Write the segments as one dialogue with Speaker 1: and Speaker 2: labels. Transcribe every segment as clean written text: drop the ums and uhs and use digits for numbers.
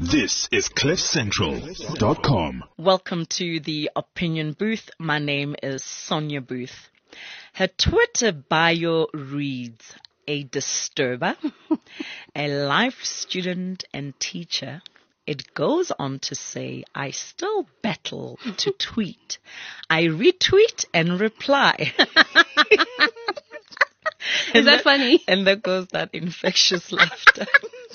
Speaker 1: This is CliffCentral.com.
Speaker 2: Welcome to the Opinion Booth. My name is Sonia Booth. Her Twitter bio reads, a disturber, a life student and teacher. It goes on to say, I still battle to tweet. I retweet and reply.
Speaker 3: Is that funny?
Speaker 2: And there goes that infectious laughter.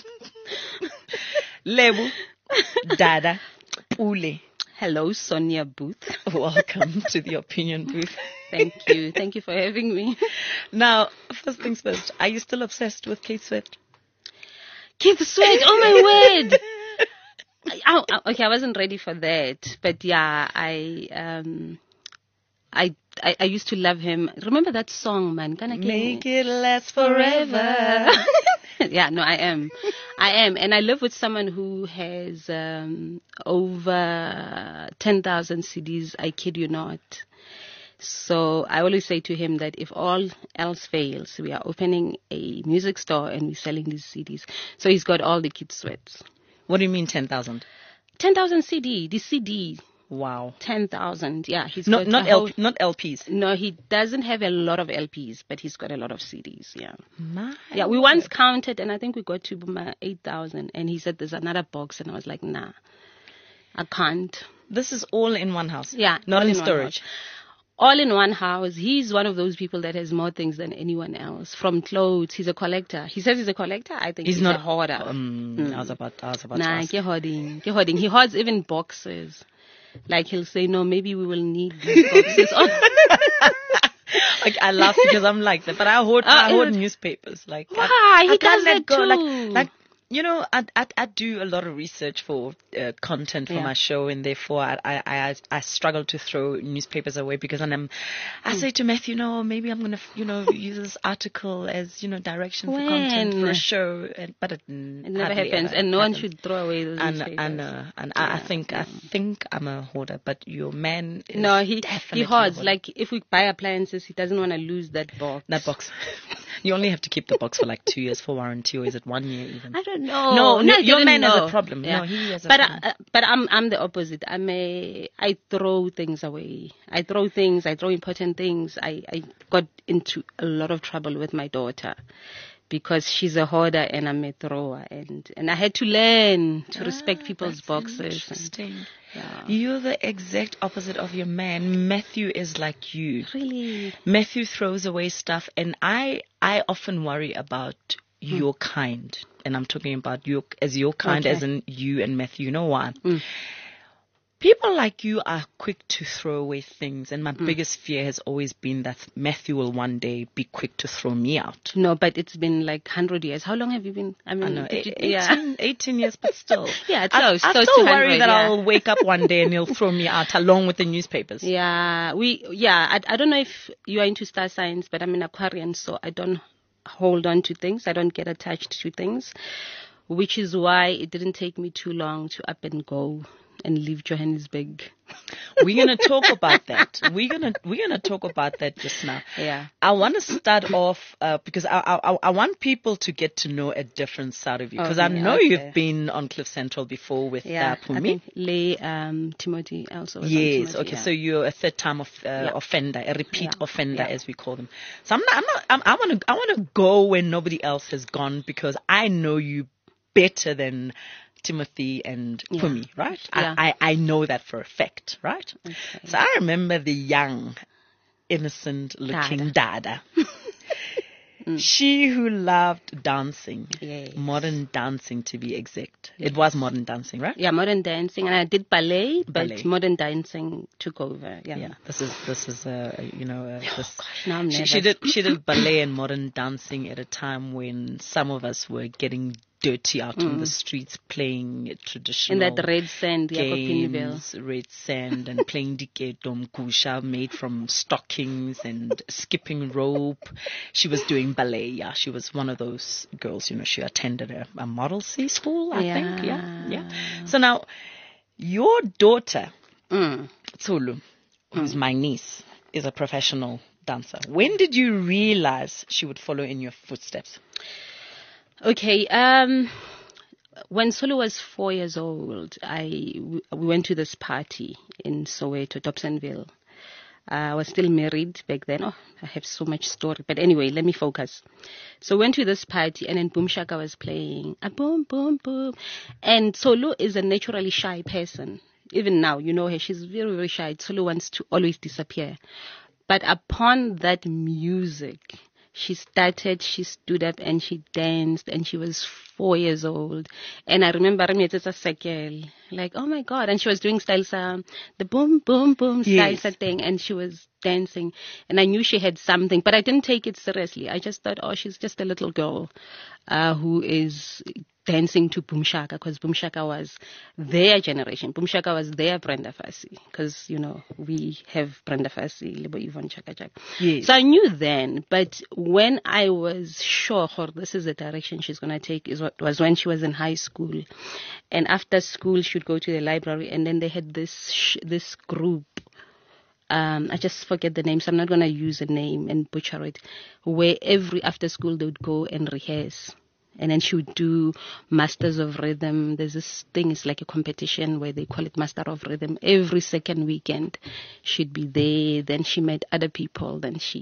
Speaker 2: Lebu, Dada, Ule.
Speaker 3: Hello, Sonia Booth.
Speaker 2: Welcome to the Opinion Booth.
Speaker 3: Thank you. Thank you for having me.
Speaker 2: Now, first things first, are you still obsessed with Keith Sweat?
Speaker 3: Keith Sweat, oh my word. Okay, I wasn't ready for that. But yeah, I used to love him. Remember that song, man?
Speaker 2: Make it last forever.
Speaker 3: Yeah, no, I am. And I live with someone who has over 10,000 CDs. I kid you not. So I always say to him that if all else fails, we are opening a music store and we're selling these CDs. So he's got all the Keith Sweats.
Speaker 2: What do you mean 10,000?
Speaker 3: 10,000 CD, the CD.
Speaker 2: Wow.
Speaker 3: 10,000, yeah. He's
Speaker 2: not LPs.
Speaker 3: No, he doesn't have a lot of LPs, but he's got a lot of CDs, yeah.
Speaker 2: Yeah,
Speaker 3: we once counted, and I think we got to 8,000, and he said there's another box, and I was like, nah, I can't.
Speaker 2: This is all in one house?
Speaker 3: Yeah.
Speaker 2: Not in storage?
Speaker 3: All in one house. He's one of those people that has more things than anyone else. From clothes, he's a collector. He says he's a collector. I think he's not a hoarder.
Speaker 2: I was about to ask.
Speaker 3: Ke hoarding. He hoards even boxes. Like he'll say, no, maybe we will need these boxes.
Speaker 2: Like I laugh because I'm like that, but I hoard newspapers. Like
Speaker 3: why? He does that too.
Speaker 2: Like you know, I do a lot of research for content for my show, and therefore I struggle to throw newspapers away because I say to Matthew, no, maybe I'm gonna use this article as direction for content for a show, but it
Speaker 3: never happens, and no one should throw away those newspapers.
Speaker 2: I know, and I think I'm a hoarder, but your man is
Speaker 3: he hoards. Like if we buy appliances, he doesn't want to lose that box.
Speaker 2: That box. You only have to keep the box for like 2 years for warranty, or is it 1 year even?
Speaker 3: I don't know.
Speaker 2: No, your man has a problem.
Speaker 3: Yeah.
Speaker 2: No, he has a problem.
Speaker 3: But I'm the opposite. I throw things away. I throw things. I throw important things. I got into a lot of trouble with my daughter because she's a hoarder and I'm a thrower, and I had to learn to respect people's boxes.
Speaker 2: Interesting. You're the exact opposite of your man. Matthew is like you.
Speaker 3: Really?
Speaker 2: Matthew throws away stuff, and I often worry about your kind, and I'm talking about your kind, as in you and Matthew. You know why? People like you are quick to throw away things, and my biggest fear has always been that Matthew will one day be quick to throw me out.
Speaker 3: No, but it's been like 100 years. How long have you been? I know,
Speaker 2: 18 years, but still.
Speaker 3: Yeah, close.
Speaker 2: I still worry that I'll wake up one day and he'll throw me out along with the newspapers.
Speaker 3: Yeah, I don't know if you are into star signs, but I'm an Aquarian, so I don't hold on to things. I don't get attached to things, which is why it didn't take me too long to up and go and leave Johannesburg.
Speaker 2: We're gonna talk about that. We're gonna talk about that just now.
Speaker 3: Yeah.
Speaker 2: I want to start off because I want people to get to know a different side of you, because I know you've been on Cliff Central before with Pumi.
Speaker 3: I think Leigh, Timothy also. Was
Speaker 2: yes.
Speaker 3: on Timothy,
Speaker 2: okay. Yeah. So you're a third-time offender, a repeat offender, as we call them. So I want to go where nobody else has gone, because I know you better than Timothy and Pumi, right?
Speaker 3: Yeah.
Speaker 2: I know that for a fact, right?
Speaker 3: Okay.
Speaker 2: So I remember the young, innocent-looking Dada. She who loved dancing, modern dancing to be exact. Yes. It was modern dancing, right?
Speaker 3: Yeah, modern dancing, and I did ballet, but modern dancing took over. Yeah.
Speaker 2: This is
Speaker 3: now I'm
Speaker 2: she did ballet and modern dancing at a time when some of us were getting dirty out on the streets, playing traditional
Speaker 3: in that red sand,
Speaker 2: games, red sand, and playing diketo mkusha made from stockings and skipping rope. She was doing ballet. She was one of those girls. She attended a Model C school, I think. Yeah. So now, your daughter, Tsulu, who's my niece, is a professional dancer. When did you realize she would follow in your footsteps?
Speaker 3: Okay. when Sulu was 4 years old, we went to this party in Soweto, Dobsonville. I was still married back then. Oh, I have so much story. But anyway, let me focus. So went to this party, and then Boom Shaka was playing. Boom, boom, boom. And Sulu is a naturally shy person. Even now, you know her. She's very, very shy. Sulu wants to always disappear. But upon that music, she stood up and she danced, and she was 4 years old. And I remember like, oh my God. And she was doing salsa, the boom, boom, boom salsa thing. And she was dancing. And I knew she had something, but I didn't take it seriously. I just thought, oh, she's just a little girl who is dancing to Boom Shaka, because Boom Shaka was their generation. Boom Shaka was their Brenda Fassie, because, you know, we have Brenda Fassie, Lebo Yvonne Chaka Chaka.
Speaker 2: Yes.
Speaker 3: So I knew then, but when I was sure this is the direction she's going to take was when she was in high school. And after school, she would go to the library, and then they had this group. I just forget the name, so I'm not going to use a name and butcher it, where every after school they would go and rehearse. And then she would do Masters of Rhythm. There's this thing, it's like a competition where they call it Master of Rhythm. Every second weekend she'd be there. Then she met other people.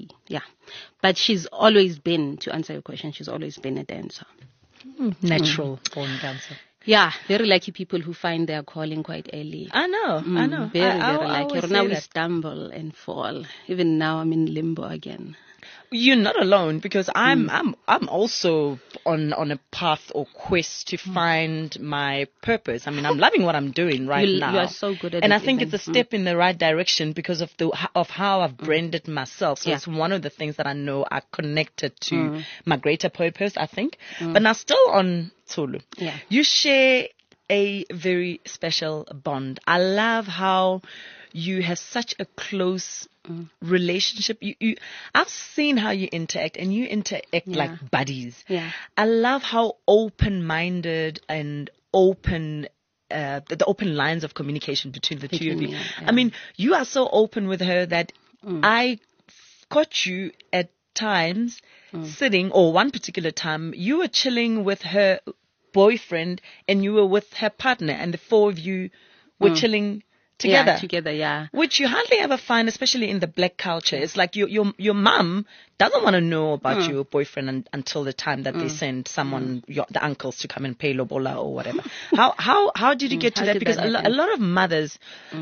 Speaker 3: But she's always been, to answer your question, she's always been a dancer.
Speaker 2: Natural born dancer.
Speaker 3: Yeah, very lucky people who find their calling quite early.
Speaker 2: I know.
Speaker 3: Very, very lucky. Now we
Speaker 2: that.
Speaker 3: stumble and fall. Even now I'm in limbo again.
Speaker 2: You're not alone, because I'm also on a path or quest to find my purpose. I mean, I'm loving what I'm doing now.
Speaker 3: You are so good at it.
Speaker 2: And I think it's a step in the right direction because of how I've branded myself. So it's one of the things that I know are connected to my greater purpose, I think. But now still on Tsulu.
Speaker 3: Yeah.
Speaker 2: You share a very special bond. I love how you have such a close relationship. I've seen how you interact, and you interact like buddies.
Speaker 3: Yeah.
Speaker 2: I love how open-minded and open the open lines of communication between the two of you.
Speaker 3: Yeah.
Speaker 2: I mean, you are so open with her that I caught you at times sitting, or one particular time, you were chilling with her boyfriend and you were with her partner, and the four of you were chilling together.
Speaker 3: Yeah, together, yeah.
Speaker 2: Which you hardly ever find, especially in the black culture. It's like your mum doesn't want to know about your boyfriend until the time that they send someone, the uncles, to come and pay lobola or whatever. How did you get to that? Because a lot of mothers,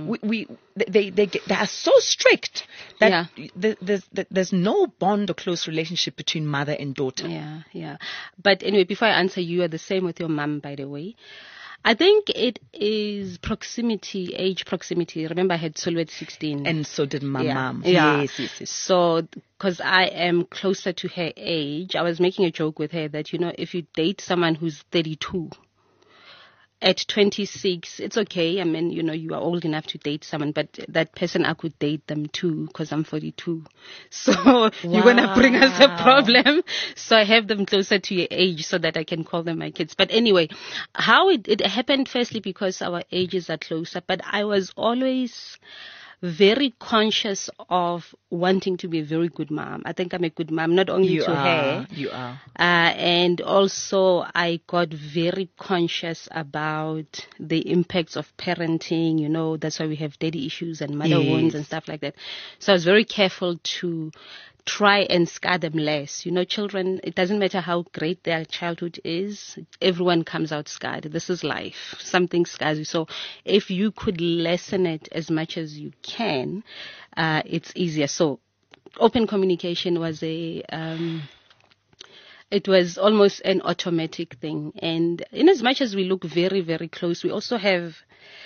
Speaker 2: they are so strict that there's no bond or close relationship between mother and daughter.
Speaker 3: Yeah. But anyway, before I answer, you are the same with your mum, by the way. I think it is proximity, age proximity. Remember, I had Sulu at 16.
Speaker 2: And so did my mom.
Speaker 3: Yeah.
Speaker 2: Yes.
Speaker 3: So, because I am closer to her age, I was making a joke with her that, if you date someone who's 32, at 26, it's okay. I mean, you are old enough to date someone, but that person, I could date them too, because I'm 42. So you're going to bring us a problem. So I have them closer to your age so that I can call them my kids. But anyway, how it happened, firstly, because our ages are closer, but I was always very conscious of wanting to be a very good mom. I think I'm a good mom, not only to her.
Speaker 2: You are.
Speaker 3: And also I got very conscious about the impacts of parenting. That's why we have daddy issues and mother wounds and stuff like that. So I was very careful to try and scar them less. Children, it doesn't matter how great their childhood is, everyone comes out scarred. This is life. Something scars you. So if you could lessen it as much as you can, it's easier. So open communication was it was almost an automatic thing. And in as much as we look very, very close, we also have,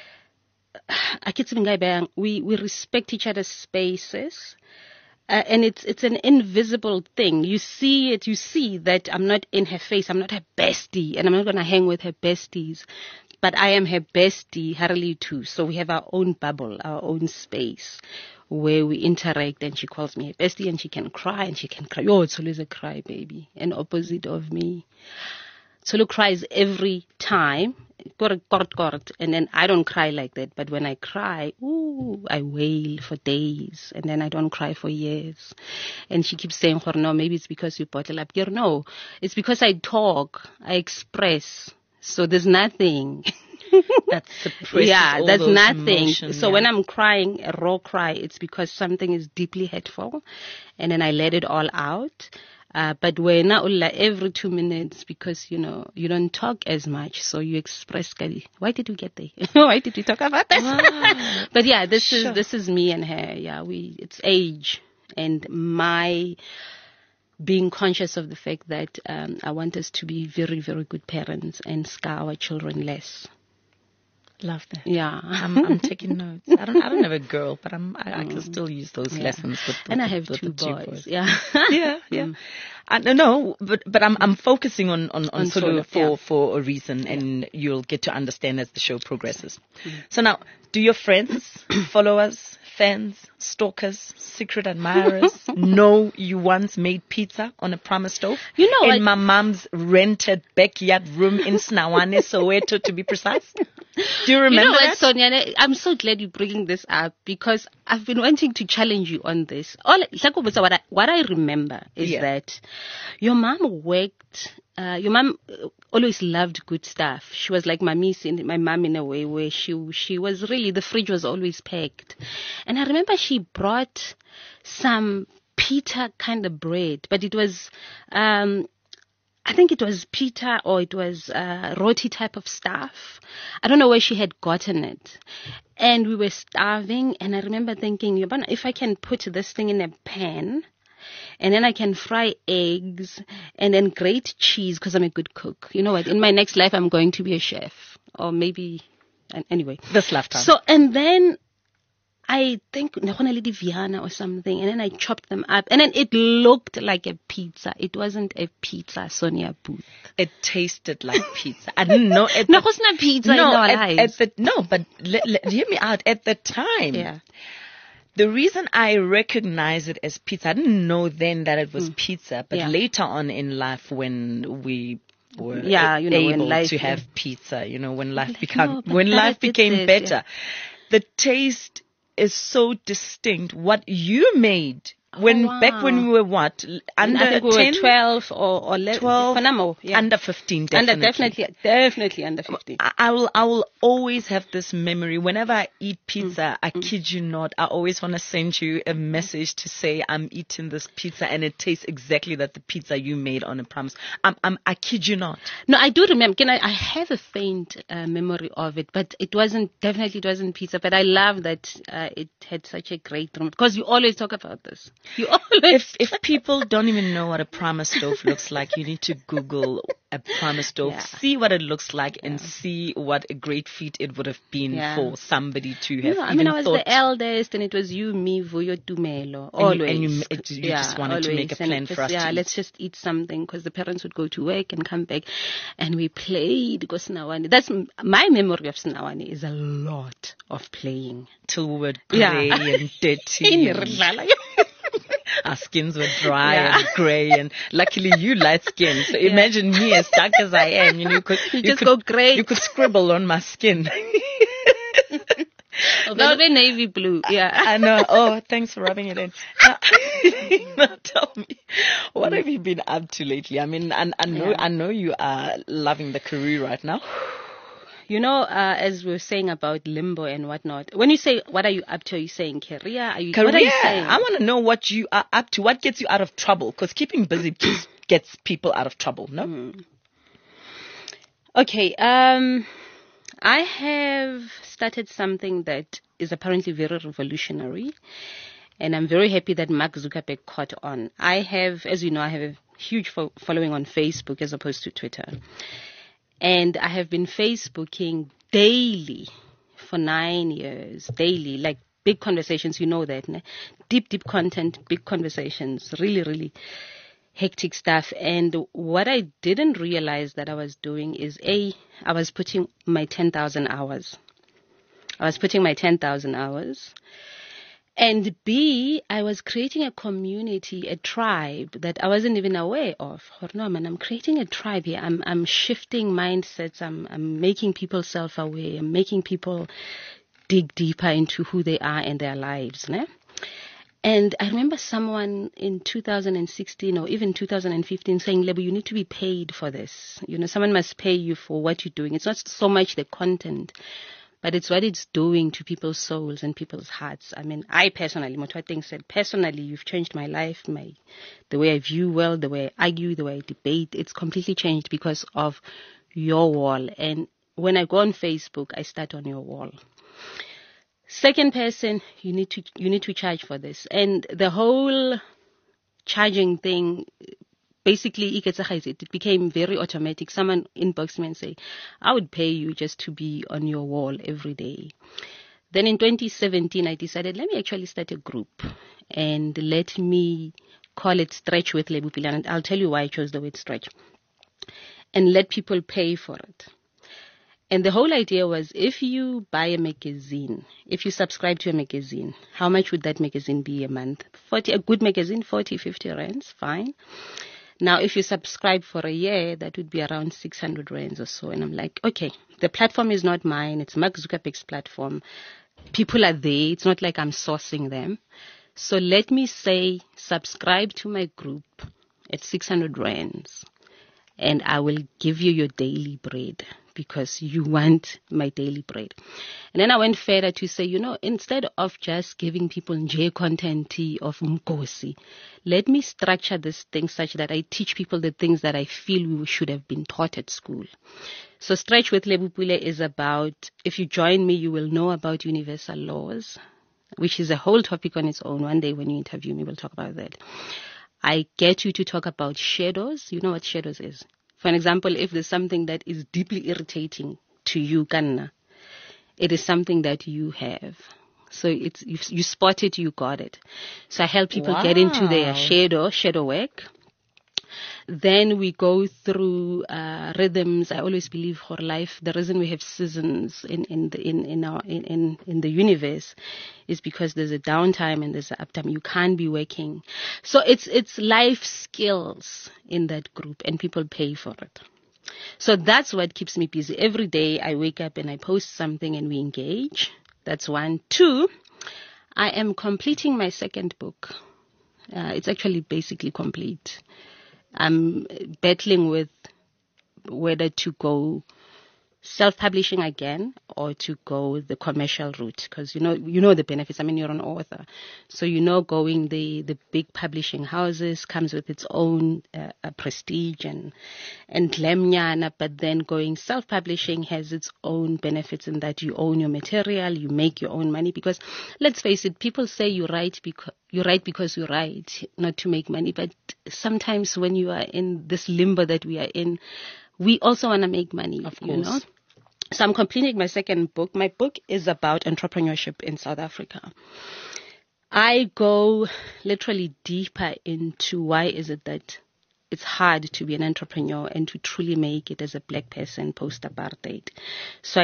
Speaker 3: we respect each other's spaces. And it's an invisible thing. You see it. You see that I'm not in her face. I'm not her bestie, and I'm not going to hang with her besties. But I am her bestie, Harley too. So we have our own bubble, our own space where we interact. And she calls me her bestie, and she can cry, and she can cry. Oh, Tsulu's a cry baby, an opposite of me. Tsulu cries every time. And then I don't cry like that. But when I cry, I wail for days. And then I don't cry for years. And she keeps saying, no, maybe it's because you bottle up. No, it's because I talk, I express. So there's nothing.
Speaker 2: That suppresses
Speaker 3: Yeah,
Speaker 2: all
Speaker 3: that's
Speaker 2: those
Speaker 3: nothing.
Speaker 2: emotions,
Speaker 3: So
Speaker 2: yeah.
Speaker 3: when I'm crying, a raw cry, it's because something is deeply hurtful, and then I let it all out. But when every 2 minutes, because you don't talk as much, so you express. Why did we get there? Why did we talk about this?
Speaker 2: Wow.
Speaker 3: But yeah, this
Speaker 2: Sure.
Speaker 3: is me and her. Yeah, it's age and my being conscious of the fact that I want us to be very, very good parents and scar our children less.
Speaker 2: Love that.
Speaker 3: Yeah.
Speaker 2: I'm taking notes. I don't have a girl, but I can still use those lessons with
Speaker 3: And I have
Speaker 2: with
Speaker 3: two
Speaker 2: the
Speaker 3: boys. Yeah.
Speaker 2: Yeah, yeah. I don't know, but I'm focusing on Solo
Speaker 3: Solo,
Speaker 2: for a reason, and you'll get to understand as the show progresses. So now, do your friends, followers, fans, stalkers, secret admirers know you once made pizza on a Prama stove?
Speaker 3: You know
Speaker 2: in my mom's rented backyard room in Snawane, Soweto, to be precise. Do you remember
Speaker 3: You know what,
Speaker 2: that?
Speaker 3: Sonia? I'm so glad you're bringing this up because I've been wanting to challenge you on this. What I remember is
Speaker 2: Yeah.
Speaker 3: that your mom worked. Your mom always loved good stuff. She was like my mom in a way where she was really, the fridge was always packed. And I remember she brought some pita kind of bread, but it was I think it was pita or it was roti type of stuff. I don't know where she had gotten it. And we were starving, and I remember thinking, "Yabana, if I can put this thing in a pan, and then I can fry eggs, and then grate cheese, because I'm a good cook. You know what? In my next life, I'm going to be a chef. Or maybe, anyway.
Speaker 2: This lifetime.
Speaker 3: So, and then I think Nakonalidi Viana or something, and then I chopped them up, and then it looked like a pizza. It wasn't a pizza, Sonia Booth.
Speaker 2: It tasted like pizza. I didn't know it.
Speaker 3: No, it's not pizza in our lives.
Speaker 2: But hear me out. At the time,
Speaker 3: Yeah.
Speaker 2: the reason I recognize it as pizza, I didn't know then that it was pizza, but
Speaker 3: Yeah.
Speaker 2: later on in life when we were
Speaker 3: Yeah, when
Speaker 2: able
Speaker 3: life,
Speaker 2: to have pizza, when life
Speaker 3: no, but
Speaker 2: when
Speaker 3: that
Speaker 2: life
Speaker 3: is
Speaker 2: became
Speaker 3: it,
Speaker 2: better, the taste is so distinct. What you made back when we were what, under
Speaker 3: I think we
Speaker 2: 10?
Speaker 3: were 12 or 11.
Speaker 2: 12,
Speaker 3: Fanamo, yeah.
Speaker 2: under 15, definitely.
Speaker 3: Definitely under 15.
Speaker 2: I will always have this memory. Whenever I eat pizza, I kid you not, I always want to send you a message to say I'm eating this pizza and it tastes exactly like the pizza you made on a promise. I kid you not.
Speaker 3: No, I do remember. I have a faint memory of it, but it wasn't pizza. But I love that it had such a great aroma, because you always talk about this. You always.
Speaker 2: If people don't even know what a Prama stove looks like, you need to Google a Prama stove,
Speaker 3: Yeah.
Speaker 2: see what it looks like, and see what a great feat it would have been
Speaker 3: Yeah.
Speaker 2: for somebody to have
Speaker 3: I
Speaker 2: even
Speaker 3: was
Speaker 2: thought.
Speaker 3: the eldest, and it was you, me, Vuyo, Tumelo.
Speaker 2: And you-
Speaker 3: Always.
Speaker 2: and you just wanted to make a plan
Speaker 3: And
Speaker 2: for us to eat.
Speaker 3: let's just eat something, because the parents would go to work and come back, and we played Snawani. That's my memory of Snawani, is a lot of playing.
Speaker 2: Till we were
Speaker 3: Yeah.
Speaker 2: grey and dirty. and our skins were dry
Speaker 3: Yeah.
Speaker 2: and grey, and luckily you light skinned. So imagine me, as dark as I am, you
Speaker 3: just go grey.
Speaker 2: You could scribble on my skin.
Speaker 3: Not navy blue. Yeah.
Speaker 2: I know. Oh, thanks for rubbing it in. Now tell me, what have you been up to lately? I mean, I know you are loving the career right now.
Speaker 3: As we were saying about limbo and whatnot, when you say, what are you up to? Are you saying career? What
Speaker 2: Career.
Speaker 3: are you saying?
Speaker 2: I want to know what you are up to. What gets you out of trouble? Because keeping busy gets people out of trouble, no?
Speaker 3: Okay. I have started something that is apparently very revolutionary, and I'm very happy that Mark Zuckerberg caught on. I have a huge following on Facebook as opposed to Twitter. And I have been Facebooking daily for 9 years, daily, like big conversations, you know that, ne? Deep content, big conversations, really, really hectic stuff. And what I didn't realize that I was doing is, I was putting my 10,000 hours. And B, I was creating a community, a tribe that I wasn't even aware of. No, man, I'm creating a tribe here. I'm shifting mindsets. I'm making people self-aware. I'm making people dig deeper into who they are and their lives. Ne? And I remember someone in 2016 or even 2015 saying, Lebo, you need to be paid for this. Someone must pay you for what you're doing. It's not so much the content, but it's what it's doing to people's souls and people's hearts. I mean, I personally, Motwateng said, personally, you've changed my life, the way I view world, the way I argue, the way I debate. It's completely changed because of your wall. And when I go on Facebook, I start on your wall. Second person, you need to charge for this. And the whole charging thing, basically, it became very automatic. Someone inboxed me and say, I would pay you just to be on your wall every day. Then in 2017, I decided, let me actually start a group and let me call it Stretch with Lebo Pile. And I'll tell you why I chose the word stretch. And let people pay for it. And the whole idea was, if you buy a magazine, if you subscribe to a magazine, how much would that magazine be a month? A good magazine, 40, 50 rands, fine. Now, if you subscribe for a year, that would be around 600 rands or so. And I'm like, okay, the platform is not mine. It's Mark Zuckerberg's platform. People are there. It's not like I'm sourcing them. So let me say, subscribe to my group at 600 rands, and I will give you your daily bread, because you want my daily bread. And then I went further to say, instead of just giving people nje content of Mkosi, let me structure this thing such that I teach people the things that I feel we should have been taught at school. So Stretch with Lebo Pile is about, if you join me, you will know about universal laws, which is a whole topic on its own. One day when you interview me, we'll talk about that. I get you to talk about shadows. You know what shadows is? For an example, if there's something that is deeply irritating to you, Kanna, it is something that you have. So it's you spot it, you got it. So I help people get into their shadow work. Then we go through rhythms. I always believe for life, the reason we have seasons in the universe is because there's a downtime and there's an uptime. You can't be working. So it's life skills in that group, and people pay for it. So that's what keeps me busy. Every day I wake up and I post something and we engage. That's one. Two, I am completing my second book. It's actually basically complete. I'm battling with whether to go self-publishing again or to go the commercial route, because you know the benefits. I mean, you're an author, so going the big publishing houses comes with its own prestige and glamnyana, but then going self-publishing has its own benefits in that you own your material, you make your own money. Because let's face it, people say you write because you write, not to make money. But sometimes when you are in this limbo that we are in, we also want to make money, of course. So I'm completing my second book. My book is about entrepreneurship in South Africa. I go literally deeper into why is it that it's hard to be an entrepreneur and to truly make it as a black person post-apartheid. So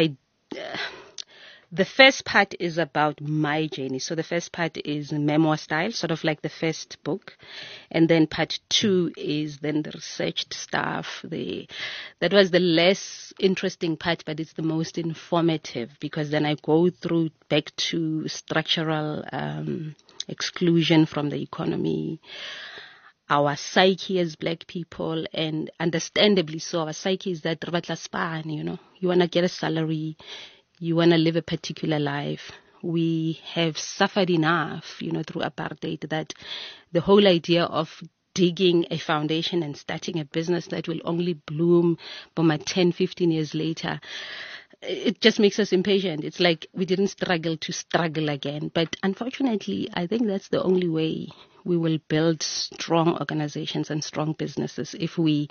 Speaker 3: the first part is about my journey. So the first part is memoir style, sort of like the first book. And then part two is then the researched stuff. That was the less interesting part, but it's the most informative, because then I go through back to structural exclusion from the economy, our psyche as black people, and understandably so, our psyche is that you want to get a salary, you want to live a particular life. We have suffered enough, through apartheid, that the whole idea of digging a foundation and starting a business that will only bloom 10, 15 years later, it just makes us impatient. It's like we didn't struggle to struggle again. But unfortunately, I think that's the only way we will build strong organizations and strong businesses, if we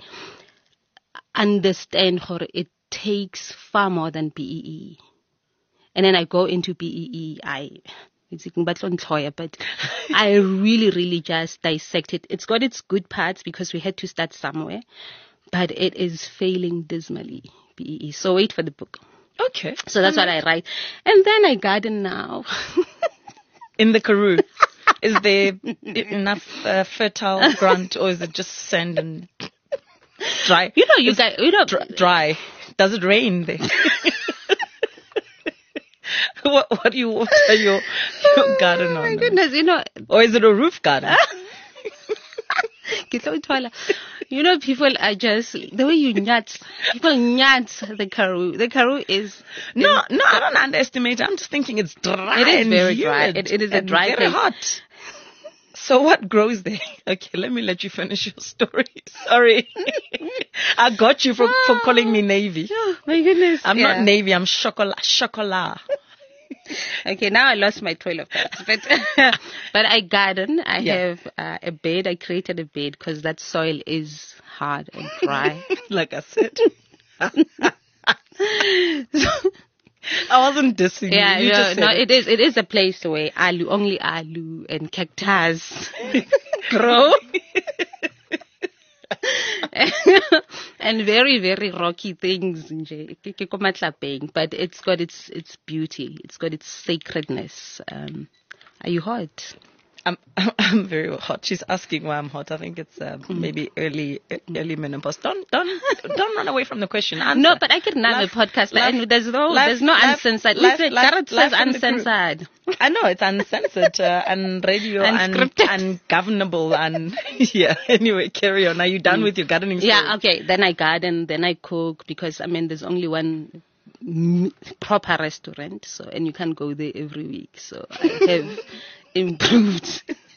Speaker 3: understand how it takes far more than BEE. And then I go into BEE. But I really, really just dissect it. It's got its good parts because we had to start somewhere, but it is failing dismally, BEE. So wait for the book.
Speaker 2: Okay.
Speaker 3: So that's what I write. And then I garden now.
Speaker 2: In the Karoo. Is there enough fertile ground, or is it just sand and dry?
Speaker 3: Dry.
Speaker 2: Does it rain there? What do you water your garden on?
Speaker 3: Oh my goodness,
Speaker 2: Or is it a roof garden?
Speaker 3: People are just, the way people nuts the Karoo. The Karoo is...
Speaker 2: No, I don't underestimate it. I'm just thinking it's dry.
Speaker 3: It is
Speaker 2: and
Speaker 3: very
Speaker 2: humid
Speaker 3: dry. It is a
Speaker 2: and
Speaker 3: dry
Speaker 2: very
Speaker 3: place.
Speaker 2: hot. So what grows there? Okay, let me let you finish your story. Sorry. I got you for calling me Navy.
Speaker 3: Oh, my goodness.
Speaker 2: I'm not Navy, I'm chocolat.
Speaker 3: Okay, now I lost my trail of thoughts. But I garden. I have a bed. I created a bed because that soil is hard and dry.
Speaker 2: Like I said. I wasn't dissing you.
Speaker 3: Yeah,
Speaker 2: You just said
Speaker 3: it is a place where only alu and cactus grow. And very, very rocky things, but it's got its beauty. It's got its sacredness. Are you hot?
Speaker 2: I'm very hot. She's asking why I'm hot. I think it's maybe early menopause. Don't run away from the question. Answer.
Speaker 3: No, but I can have a podcast. And there's no uncensored. Listen, Garrett says uncensored.
Speaker 2: I know it's uncensored and radio and ungovernable and yeah. Anyway, carry on. Are you done with your gardening story?
Speaker 3: Yeah. Okay. Then I garden. Then I cook because there's only one proper restaurant. So and you can't go there every week. So I have improved.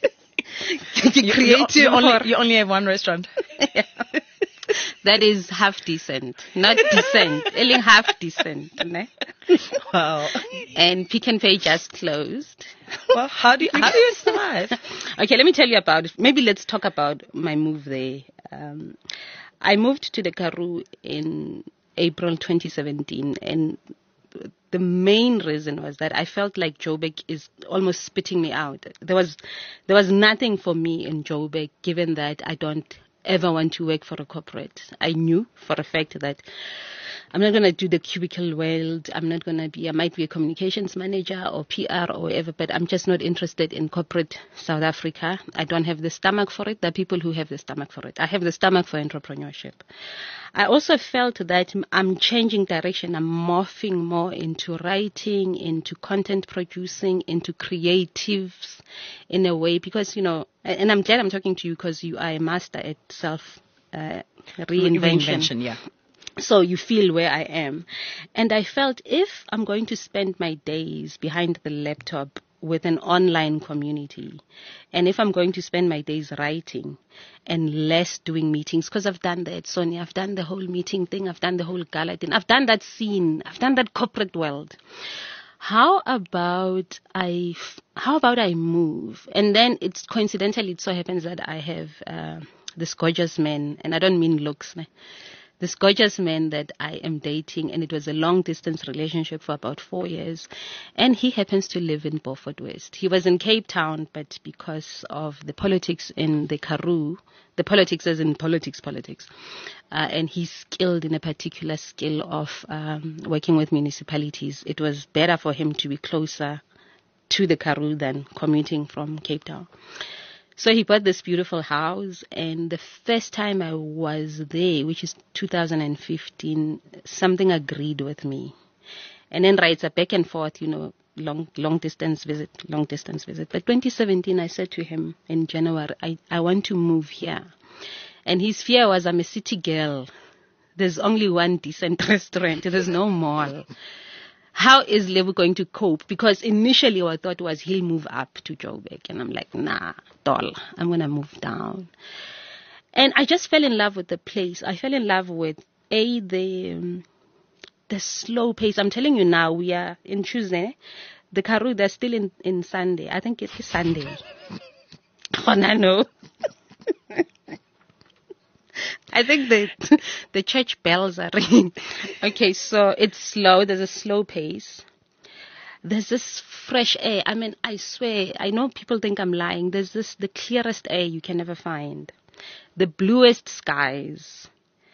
Speaker 2: You only have one restaurant.
Speaker 3: Yeah. That is half decent, not decent, only half decent. Ne?
Speaker 2: Wow.
Speaker 3: And Pick n Pay just closed.
Speaker 2: Well, how do you survive?
Speaker 3: Okay, let me tell you about it. Maybe let's talk about my move there. I moved to the Karoo in April 2017, and the main reason was that I felt like Joburg is almost spitting me out. There was nothing for me in Joburg, given that I don't ever want to work for a corporate. I knew for a fact that I'm not going to do the cubicle world. I might be a communications manager or PR or whatever, but I'm just not interested in corporate South Africa. I don't have the stomach for it. There are people who have the stomach for it. I have the stomach for entrepreneurship. I also felt that I'm changing direction. I'm morphing more into writing, into content producing, into creatives in a way because, and I'm glad I'm talking to you because you are a master at self reinvention.
Speaker 2: Yeah.
Speaker 3: So you feel where I am. And I felt if I'm going to spend my days behind the laptop with an online community, and if I'm going to spend my days writing and less doing meetings, because I've done that, Sonia, I've done the whole meeting thing, I've done the whole gala thing, I've done that scene, I've done that corporate world. How about I move? And then it so happens that I have this gorgeous man, and I don't mean looks, this gorgeous man that I am dating, and it was a long-distance relationship for about 4 years, and he happens to live in Beaufort West. He was in Cape Town, but because of the politics in the Karoo, the politics as in politics, and he's skilled in a particular skill of working with municipalities, it was better for him to be closer to the Karoo than commuting from Cape Town. So he bought this beautiful house, and the first time I was there, which is 2015, something agreed with me. And then it's a back and forth, long distance visit. But 2017, I said to him in January, I want to move here. And his fear was, I'm a city girl. There's only one decent restaurant. There's no mall. How is Lebu going to cope? Because initially what I thought was he'll move up to Joburg. And I'm like, nah, doll, I'm going to move down. And I just fell in love with the place. I fell in love with, the slow pace. I'm telling you now, we are in Tuesday. The Karoo, they're still in Sunday. I think it's Sunday. Oh, no. I think the church bells are ringing. Okay, so it's slow. There's a slow pace. There's this fresh air. I mean, I swear, I know people think I'm lying. There's the clearest air you can ever find. The bluest skies.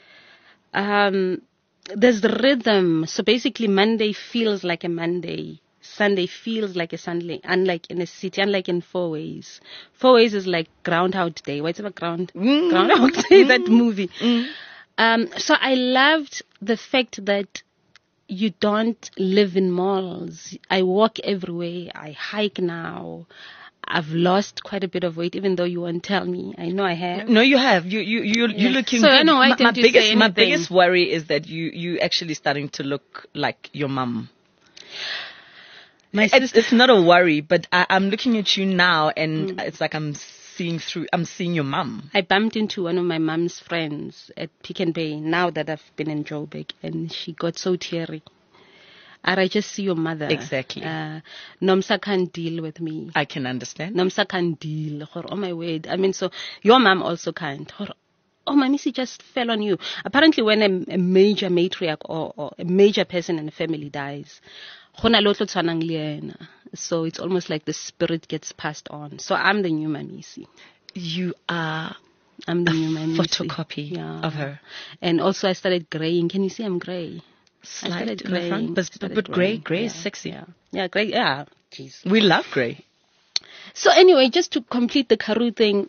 Speaker 3: There's the rhythm. So basically Monday feels like a Monday. Sunday feels like a Sunday, unlike in a city, unlike in 4 Ways. 4 Ways is like Groundhog Day. What's about Groundhog Day, that movie. So I loved the fact that you don't live in malls. I walk everywhere. I hike now. I've lost quite a bit of weight, even though you won't tell me. I know I have.
Speaker 2: No, you have. You're looking
Speaker 3: So
Speaker 2: good.
Speaker 3: I know, why don't you say
Speaker 2: My
Speaker 3: anything?
Speaker 2: biggest worry is that you actually starting to look like your mum. It's not a worry, but I'm looking at you now, and it's like I'm seeing your mum.
Speaker 3: I bumped into one of my mom's friends at Pick n Pay now that I've been in Joburg, and she got so teary. And I just see your mother.
Speaker 2: Exactly.
Speaker 3: Nomsa can't deal with me.
Speaker 2: I can understand.
Speaker 3: Nomsa can't deal. Oh my word. I mean, so your mom also can't. Oh, Mamisi just fell on you. Apparently, when a major matriarch or a major person in the family dies, so it's almost like the spirit gets passed on. So I'm the new Mamisi.
Speaker 2: You are
Speaker 3: I'm the new Mamisi.
Speaker 2: Photocopy of her.
Speaker 3: And also I started graying. Can you see I'm gray?
Speaker 2: Slight in the front, but gray is sexy.
Speaker 3: Yeah, gray. Yeah, jeez.
Speaker 2: We love gray.
Speaker 3: So anyway, just to complete the Karoo thing,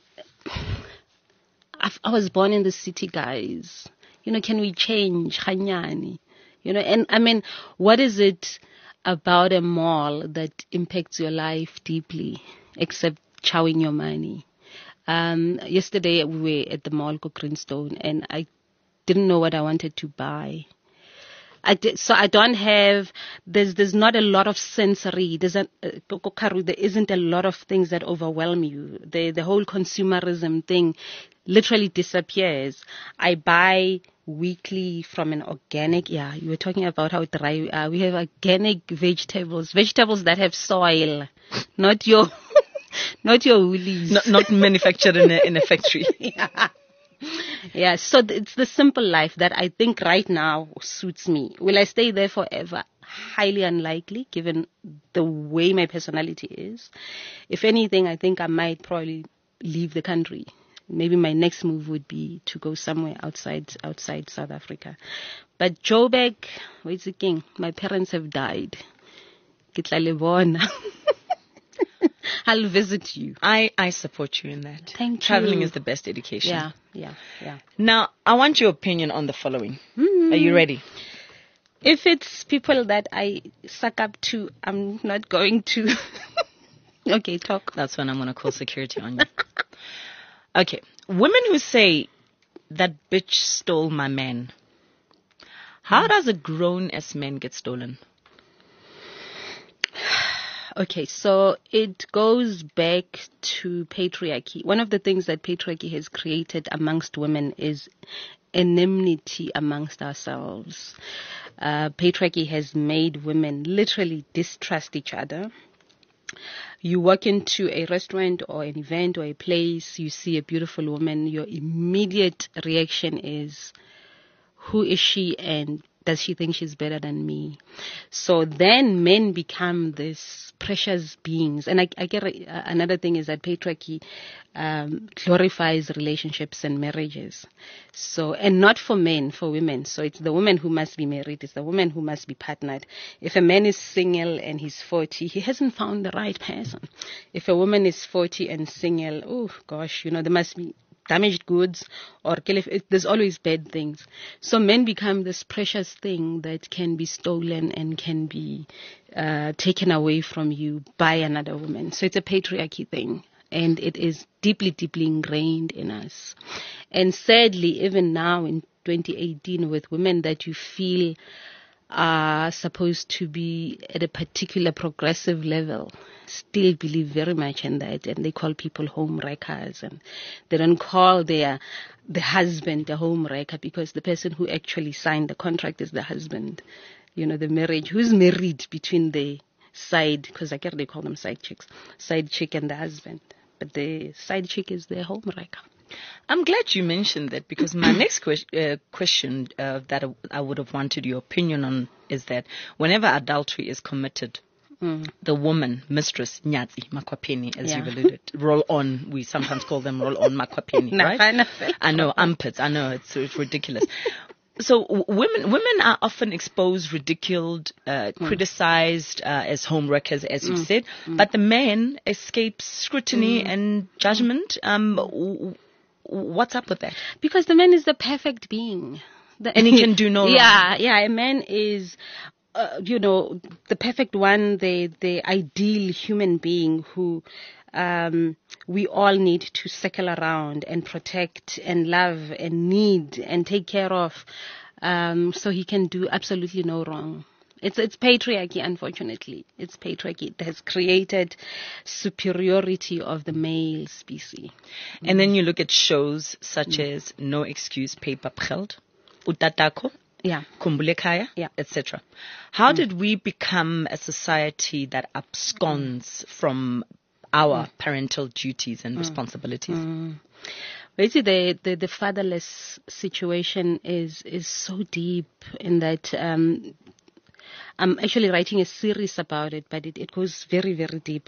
Speaker 3: I was born in the city, guys. Can we change? Khanyani. And I mean, what is it about a mall that impacts your life deeply, except chowing your money? Yesterday we were at the mall, Greenstone, and I didn't know what I wanted to buy. So I don't have, there's not a lot of sensory, there isn't a lot of things that overwhelm you. The whole consumerism thing literally disappears. I buy weekly from an organic, you were talking about how dry, we have organic vegetables that have soil, not your, not your woolies.
Speaker 2: Not manufactured in a factory.
Speaker 3: Yeah, so it's the simple life that I think right now suits me. Will I stay there forever? Highly unlikely, given the way my personality is. If anything, I think I might probably leave the country. Maybe my next move would be to go somewhere outside South Africa. But Joburg, where's the king? My parents have died. I'll visit you.
Speaker 2: I support you in that.
Speaker 3: Thank you.
Speaker 2: Traveling is the best education.
Speaker 3: Yeah.
Speaker 2: Now, I want your opinion on the following. Are you ready?
Speaker 3: If it's people that I suck up to, I'm not going to. Okay, talk.
Speaker 2: That's when I'm going to call security on you. Okay. Women who say, that bitch stole my man. How does a grown-ass man get stolen?
Speaker 3: Okay, so it goes back to patriarchy. One of the things that patriarchy has created amongst women is enmity amongst ourselves. Patriarchy has made women literally distrust each other. You walk into a restaurant or an event or a place, you see a beautiful woman, your immediate reaction is, who is she and does she think she's better than me? So then men become these precious beings. And I get another thing is that patriarchy glorifies relationships and marriages. So, and not for men, for women. So it's the woman who must be married. It's the woman who must be partnered. If a man is single and he's 40, he hasn't found the right person. If a woman is 40 and single, oh gosh, there must be damaged goods or there's always bad things. So men become this precious thing that can be stolen and can be taken away from you by another woman. So it's a patriarchy thing, and it is deeply, deeply ingrained in us. And sadly, even now in 2018, with women that you feel are supposed to be at a particular progressive level, still believe very much in that, and they call people home wreckers, and they don't call the husband a home wrecker because the person who actually signed the contract is the husband. The marriage, who's married between the side, because I guess they call them side chicks, side chick and the husband, but the side chick is the home wrecker.
Speaker 2: I'm glad you mentioned that, because my next question that I would have wanted your opinion on is that whenever adultery is committed, the woman, mistress, nyatsi, makwapeni, as you've alluded, roll on, we sometimes call them roll on makwapeni, right? I know, armpits, I know, it's ridiculous. So women are often exposed, ridiculed, criticized as home wreckers, as you said, but the man escapes scrutiny and judgment. What's up with that?
Speaker 3: Because the man is the perfect being.
Speaker 2: And he can do no wrong.
Speaker 3: Yeah, a man is, the perfect one, the ideal human being who we all need to circle around and protect and love and need and take care of, so he can do absolutely no wrong. It's patriarchy, unfortunately. It's patriarchy. It has created superiority of the male species.
Speaker 2: And then you look at shows such as No Excuse, Paper Geld, Utatako,
Speaker 3: Yeah.
Speaker 2: Khumbule Khaya,
Speaker 3: Yeah.
Speaker 2: etc. How did we become a society that absconds from our parental duties and responsibilities?
Speaker 3: Basically, the fatherless situation is so deep in that I'm actually writing a series about it, but it goes very, very deep.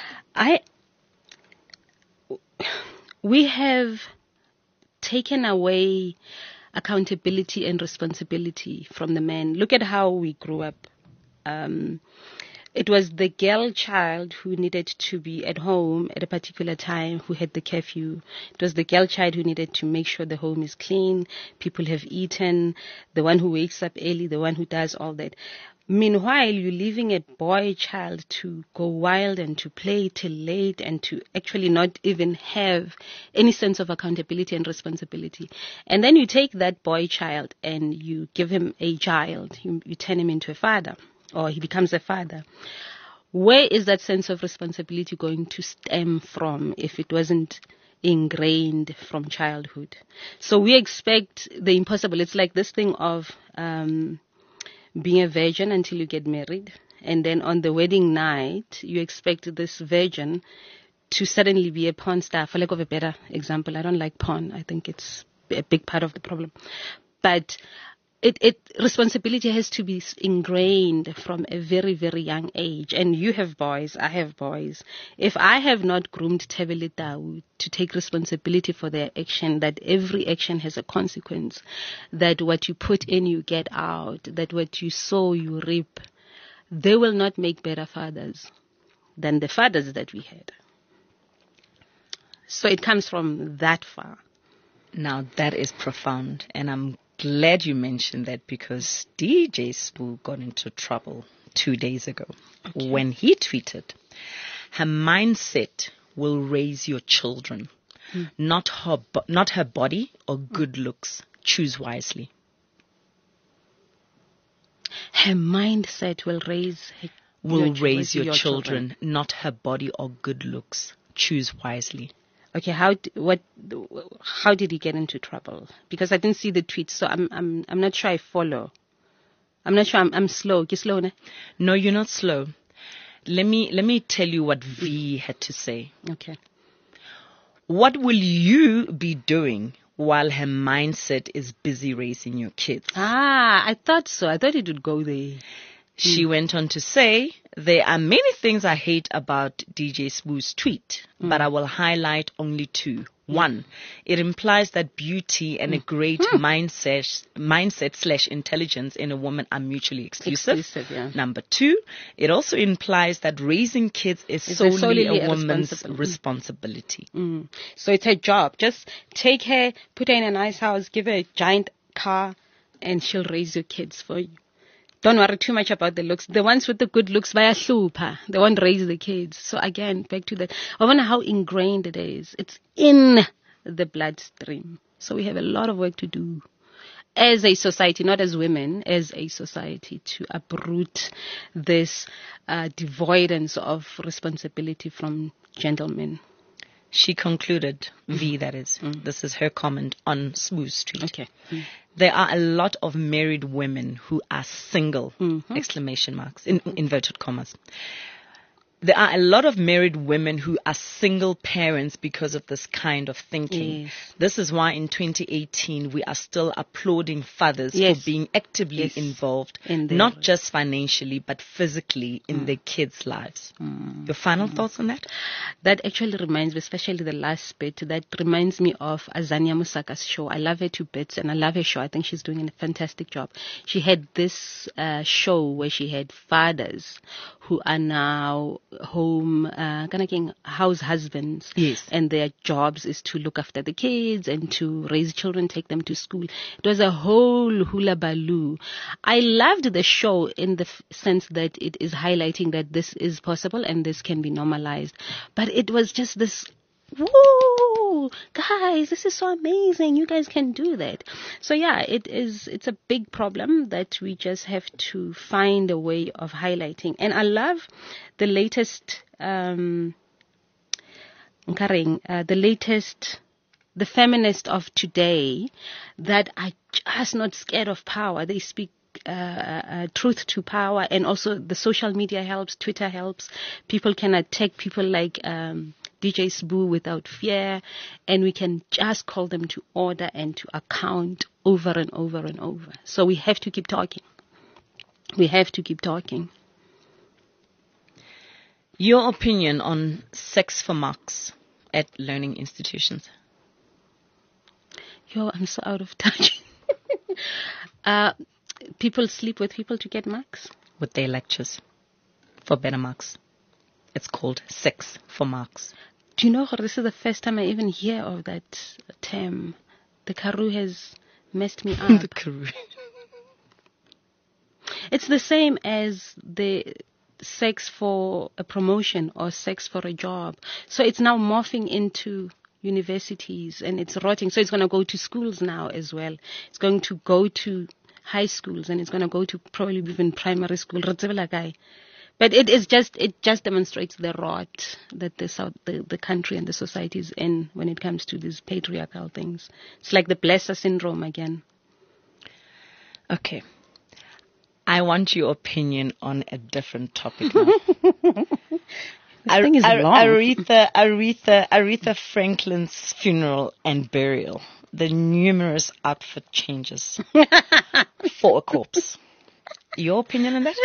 Speaker 3: We have taken away accountability and responsibility from the men. Look at how we grew up. It was the girl child who needed to be at home at a particular time, who had the curfew. It was the girl child who needed to make sure the home is clean, people have eaten, the one who wakes up early, the one who does all that. Meanwhile, you're leaving a boy child to go wild and to play till late and to actually not even have any sense of accountability and responsibility. And then you take that boy child and you give him a child. You turn him into a father, or he becomes a father. Where is that sense of responsibility going to stem from if it wasn't ingrained from childhood? So we expect the impossible. It's like this thing of being a virgin until you get married, and then on the wedding night you expect this virgin to suddenly be a porn star, for lack of a better example. I don't like porn. I think it's a big part of the problem. But responsibility has to be ingrained from a very, very young age. And you have boys, I have boys. If I have not groomed Thebele Tau to take responsibility for their action, that every action has a consequence, that what you put in, you get out, that what you sow, you reap, they will not make better fathers than the fathers that we had. So it comes from that far.
Speaker 2: Now that is profound, and I'm glad you mentioned that, because DJ Sbu got into trouble 2 days ago when he tweeted, "Her mindset will raise your children, not her body or good looks. Choose wisely."
Speaker 3: Her mindset will raise
Speaker 2: your children, not her body or good looks. Choose wisely.
Speaker 3: Okay, how did he get into trouble? Because I didn't see the tweet, so I'm not sure I follow. I'm not sure. I'm slow. You slow, ne?
Speaker 2: No, you're not slow. Let me tell you what V had to say.
Speaker 3: Okay.
Speaker 2: What will you be doing while her mindset is busy raising your kids?
Speaker 3: I thought so. I thought it would go there.
Speaker 2: She went on to say, "There are many things I hate about DJ Sbu's tweet, but I will highlight only two. One, it implies that beauty and a great mindset/intelligence in a woman are mutually exclusive.
Speaker 3: Yeah.
Speaker 2: Number two, it also implies that raising kids is solely a woman's responsibility.
Speaker 3: So it's her job. Just take her, put her in a nice house, give her a giant car, and she'll raise your kids for you. Don't worry too much about the looks. The ones with the good looks, they won't raise the kids." So again, back to that. I wonder how ingrained it is. It's in the bloodstream. So we have a lot of work to do as a society, not as women, as a society, to uproot this devoidance of responsibility from gentlemen.
Speaker 2: She concluded, V that is, this is her comment on Sbu's tweet.
Speaker 3: Okay.
Speaker 2: There are a lot of married women who are single, exclamation marks, in inverted commas. There are a lot of married women who are single parents because of this kind of thinking.
Speaker 3: Yes.
Speaker 2: This is why in 2018 we are still applauding fathers for being actively involved, not just financially, but physically in their kids' lives. Your final thoughts on that?
Speaker 3: That actually reminds me, especially the last bit, that reminds me of Azania Musaka's show. I love her to bits, and I love her show. I think she's doing a fantastic job. She had this show where she had fathers who are now house husbands.
Speaker 2: Yes.
Speaker 3: And their jobs is to look after the kids and to raise children, take them to school. It was a whole hula baloo. I loved the show in the sense that it is highlighting that this is possible and this can be normalized. But it was just this, whoa, guys, this is so amazing. You guys can do that. So yeah, it's a big problem that we just have to find a way of highlighting. And I love the latest, the feminists of today that are just not scared of power. They speak truth to power, and also the social media helps. Twitter helps. People can attack people like DJ Sbu without fear, and we can just call them to order and to account over and over and over. So we have to keep talking. We have to keep talking.
Speaker 2: Your opinion on sex for marks at learning institutions?
Speaker 3: I'm so out of touch. People sleep with people to get marks?
Speaker 2: With their lectures for better marks. It's called sex for marks.
Speaker 3: Do you know, this is the first time I even hear of that term. The Karoo has messed me up.
Speaker 2: The Karoo.
Speaker 3: It's the same as the sex for a promotion or sex for a job. So it's now morphing into universities and it's rotting. So it's going to go to schools now as well. It's going to go to high schools and it's going to go to probably even primary school. But it just demonstrates the rot that the country and the society is in when it comes to these patriarchal things. It's like the blesser syndrome again.
Speaker 2: Okay. I want your opinion on a different topic now. Aretha Franklin's funeral and burial. The numerous outfit changes for a corpse. Your opinion on that?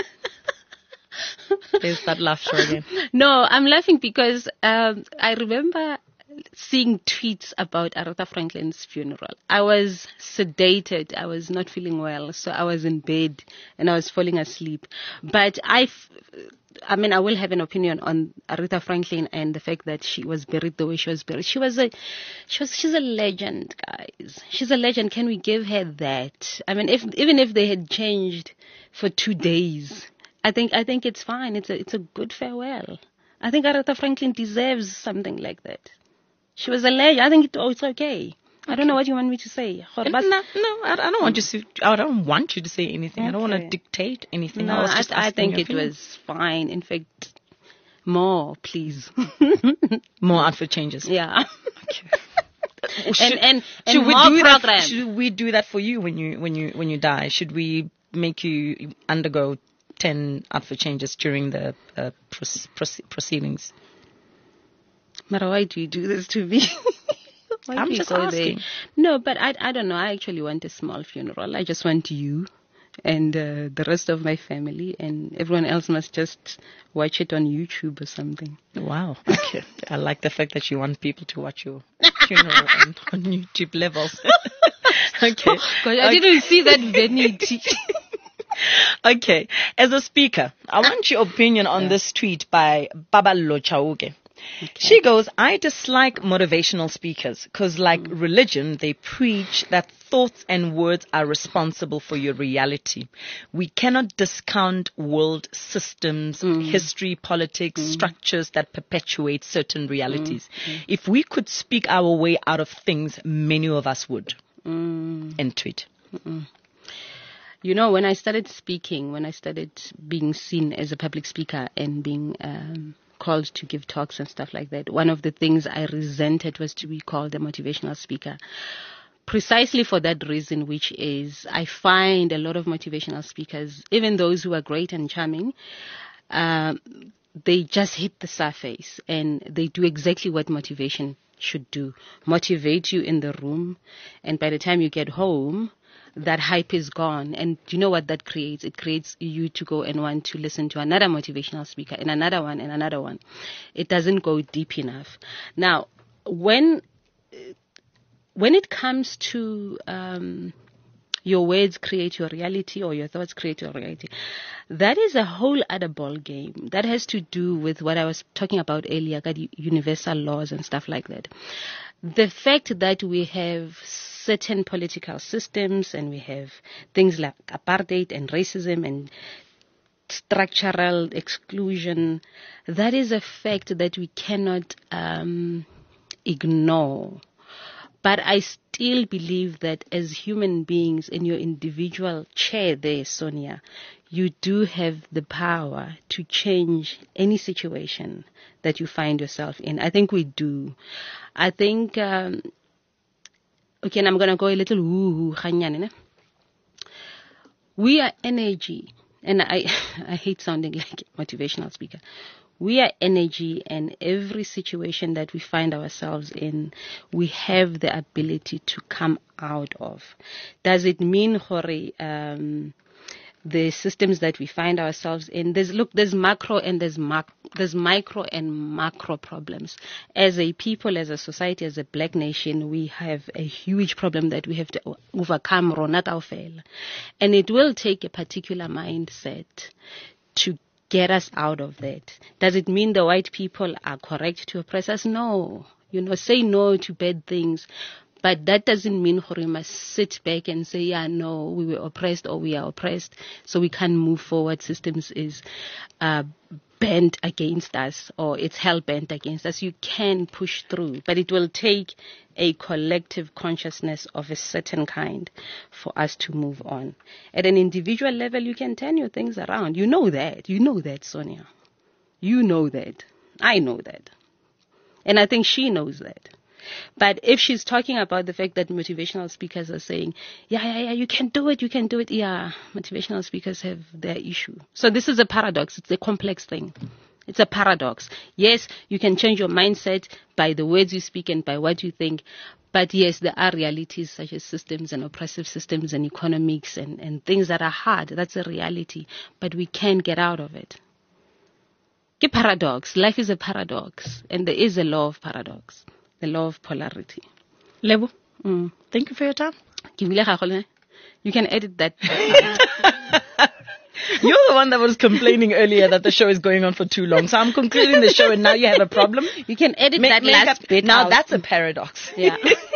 Speaker 2: There's that laughter again.
Speaker 3: No, I'm laughing because I remember seeing tweets about Aretha Franklin's funeral. I was sedated. I was not feeling well. So I was in bed and I was falling asleep. But I will have an opinion on Aretha Franklin and the fact that she was buried the way she was buried. She's a legend, guys. She's a legend. Can we give her that? I mean, even if they had changed for 2 days, I think it's fine. It's a good farewell. I think Aretha Franklin deserves something like that. She was a legend. I think it's okay. I don't know what you want me to say.
Speaker 2: No, I don't want you to. I don't want you to say anything. Okay. I don't want to dictate anything.
Speaker 3: No, I think it was fine. In fact, more, please.
Speaker 2: More outfit changes.
Speaker 3: Yeah.
Speaker 2: Okay.
Speaker 3: and
Speaker 2: should we
Speaker 3: more
Speaker 2: do
Speaker 3: program.
Speaker 2: that? Should we do that for you when you die? Should we make you undergo 10 outfit changes during the proceedings?
Speaker 3: Mara, why do you do this to me?
Speaker 2: I'm just asking.
Speaker 3: There? No, but I don't know. I actually want a small funeral. I just want you and the rest of my family, and everyone else must just watch it on YouTube or something.
Speaker 2: Wow. Okay. I like the fact that you want people to watch your funeral on YouTube levels. Okay.
Speaker 3: I didn't see that vanity.
Speaker 2: Okay. As a speaker, I want your opinion on this tweet by Babalo Chauke. Okay. She goes, I dislike motivational speakers because like religion, they preach that thoughts and words are responsible for your reality. We cannot discount world systems, history, politics, structures that perpetuate certain realities. If we could speak our way out of things, many of us would. End tweet.
Speaker 3: You know, when I started speaking, when I started being seen as a public speaker and being called to give talks and stuff like that, one of the things I resented was to be called a motivational speaker. Precisely for that reason, which is I find a lot of motivational speakers, even those who are great and charming, they just hit the surface and they do exactly what motivation should do. Motivate you in the room, and by the time you get home, that hype is gone. And do you know what that creates? It creates you to go and want to listen to another motivational speaker and another one and another one. It doesn't go deep enough. Now, when it comes to Your words create your reality, or your thoughts create your reality. That is a whole other ball game. That has to do with what I was talking about earlier, universal laws and stuff like that. The fact that we have certain political systems and we have things like apartheid and racism and structural exclusion, that is a fact that we cannot ignore. But I still believe that as human beings in your individual chair there, Sonia, you do have the power to change any situation that you find yourself in. I think we do. I think, okay, and I'm going to go a little woo-hoo, we are energy. And I hate sounding like a motivational speaker. We are energy, and every situation that we find ourselves in, we have the ability to come out of. Does it mean, the systems that we find ourselves in, there's macro and there's micro and macro problems. As a people, as a society, as a black nation, we have a huge problem that we have to overcome, and it will take a particular mindset to get us out of that. Does it mean the white people are correct to oppress us? No. Say no to bad things. But that doesn't mean we must sit back and say, yeah, no, we were oppressed or we are oppressed, so we can't move forward. Systems is bent against us, or it's hell-bent against us. You can push through, but it will take a collective consciousness of a certain kind for us to move on. At an individual level, you can turn your things around. You know that. You know that, Sonia. You know that. I know that. And I think she knows that. But if she's talking about the fact that motivational speakers are saying, yeah, you can do it, yeah, motivational speakers have their issue. So this is a paradox. It's a complex thing. It's a paradox. Yes, you can change your mindset by the words you speak and by what you think. But yes, there are realities such as systems and oppressive systems and economics and things that are hard. That's a reality. But we can get out of it. It's a paradox. Life is a paradox. And there is a law of paradox. The law of polarity.
Speaker 2: Lebo, thank you for your time.
Speaker 3: You can edit that.
Speaker 2: You're the one that was complaining earlier that the show is going on for too long. So I'm concluding the show and now you have a problem.
Speaker 3: You can edit that last bit
Speaker 2: Now
Speaker 3: out.
Speaker 2: That's a paradox.
Speaker 3: Yeah.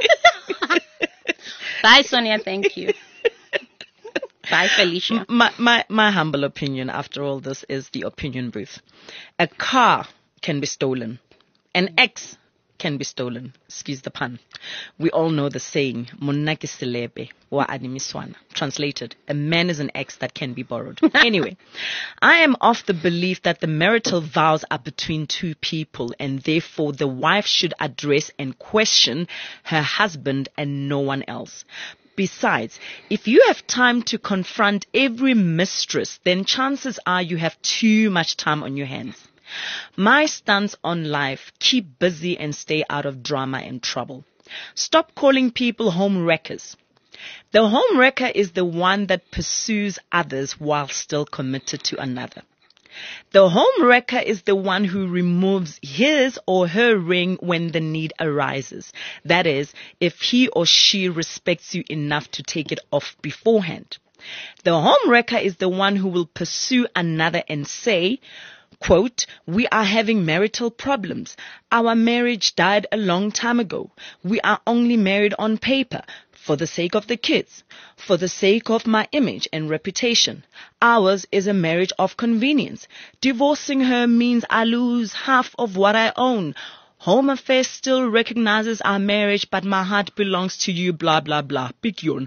Speaker 3: Bye, Sonia. Thank you. Bye, Felicia.
Speaker 2: My humble opinion after all this is the opinion booth. A car can be stolen. An ex can be stolen. Excuse the pun. We all know the saying, Monna ke selebe wa adimiswana. Translated, a man is an ex that can be borrowed. Anyway, I am of the belief that the marital vows are between two people, and therefore the wife should address and question her husband and no one else. Besides, if you have time to confront every mistress, then chances are you have too much time on your hands. My stance on life, keep busy and stay out of drama and trouble. Stop calling people home wreckers. The home wrecker is the one that pursues others while still committed to another. The home wrecker is the one who removes his or her ring when the need arises. That is, if he or she respects you enough to take it off beforehand. The home wrecker is the one who will pursue another and say, quote, we are having marital problems. Our marriage died a long time ago. We are only married on paper for the sake of the kids, for the sake of my image and reputation. Ours is a marriage of convenience. Divorcing her means I lose half of what I own. Home Affairs still recognizes our marriage, but my heart belongs to you, blah, blah, blah. Big yawn.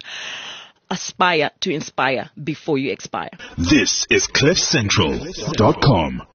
Speaker 2: Aspire to inspire before you expire.
Speaker 1: This is CliffCentral.com.